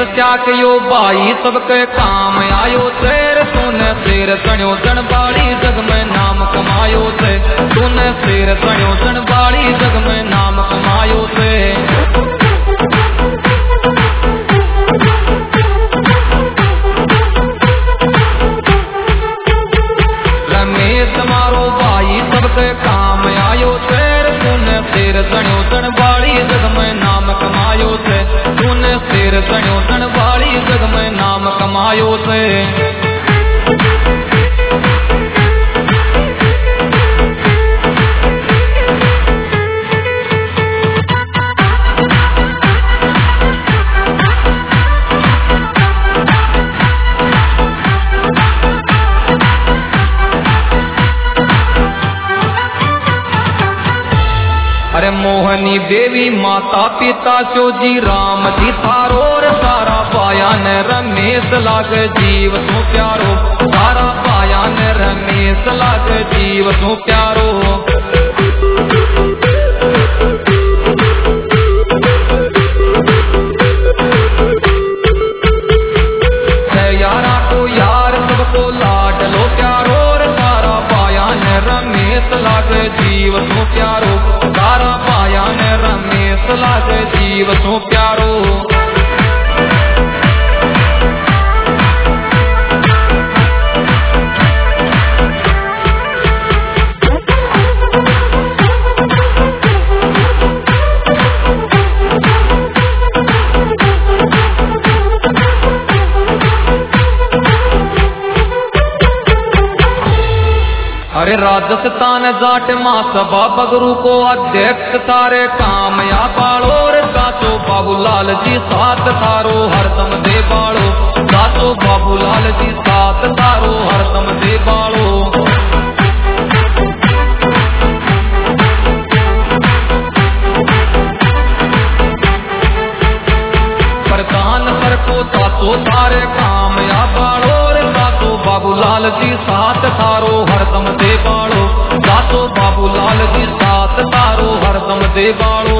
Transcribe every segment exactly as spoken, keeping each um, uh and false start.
त्याग यो भाई सबके काम आयो शेर तूने शेर सणो सणबाड़ी जग में नाम कमायो से तूने शेर सणो सणबाड़ी जग में नाम कमायो से रमेश मारो भाई सबके काम आयो शेर तूने शेर सणो सणबाड़ी जग में नाम कमायो से तूने शेर सणो सणबाड़ी जग में नाम कमायो से अरे मोहनी देवी माता पिता चोजी राम जी थारो रे सारा पाया ने रमेश लाग जीव तू प्यारो सारा पाया ने रमेश लाग जीव तू प्यारो यारा को यार सबको लाड लो प्यारो रे सारा पाया ने रमेश लाग जीव तू प्यारो सारा पाया ने रमेश लाग जीव तू प्यारो अरे राजस्थान जाट महासभा बगरू को अध्यक्ष तारे काम या बाड़ो रे साचो बाबूलाल जी साथ तारो हरदम दे बाड़ो साचो बाबूलाल जी साथ तारो हरदम दे बाड़ो प्रधान सर को साचो तारे काम या बाड़ो रे साचो बाबूलाल जी साथ तारो हरदम दे बाड़ो साचो बाबूलाल जी साथ तारो हरदम दे बाड़ो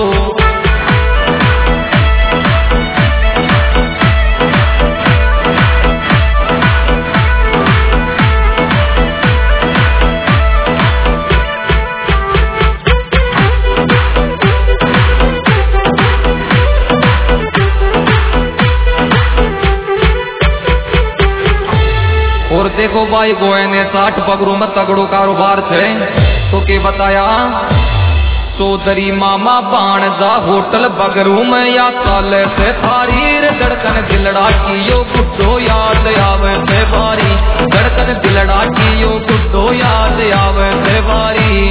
और देखो भाई गोए ने साठ बगरू में तगड़ो कारोबार थे तो के बताया चौधरी मामा बाण जा होटल बगरू में या साले से थारी रे धड़कन दिलड़ा की यो गुड्डो याद आवे से भारी धड़कन दिलड़ा की यो गुड्डो याद आवे से भारी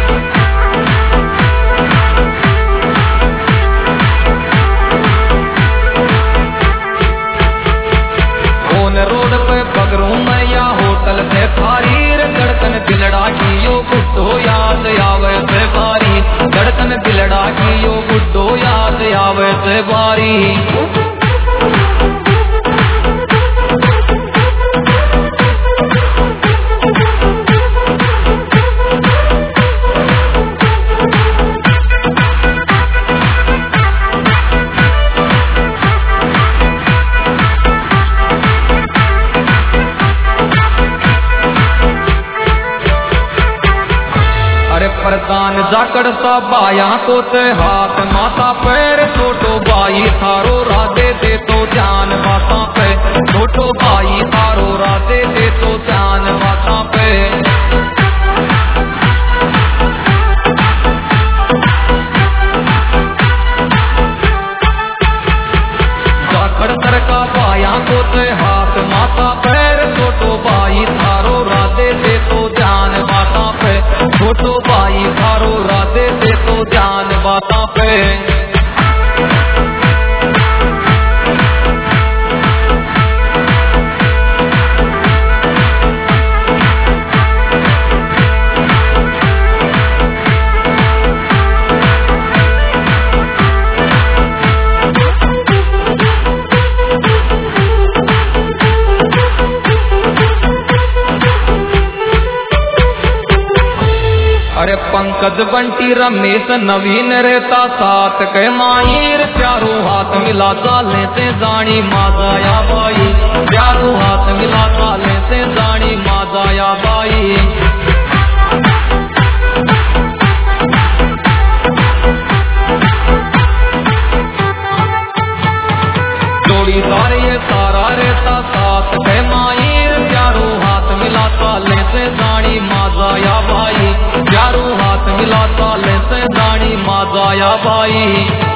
रोड पे बगरू में या होटल से थारी रे धड़कन दिलड़ा की यो गुड्डो याद आवे से भारी धड़कन दिलड़ा की यो गुड्डो याद आवे से भारी प्रधान जाकड़ सा बाया को ते हाथ माता पैर छोटो भाई थारो राधे दे तो ध्यान माता पे छोटो भाई थारो राधे दे तो ध्यान माता पे जाकड़ सर का बाया को ते हाथ माता पैर छोटो भाई थारो राधे दे तो ध्यान माता पे छोटो भाई थारो राधे दे तो ध्यान माता पे अरे पंकज बंटी रमेश नवीन रहता साथ के माहिर, चारों हाथ मिला चाले से जानी माजाया बाई, चारों हाथ मिला चाले से जानी माजाया बाई। जोड़ीदार ये सारा रहता साथ के माहिर, चारों हाथ मिला चाले से जानी माजाया बाई, चारों हाथ मिला चाले से जानी माजाया बाई।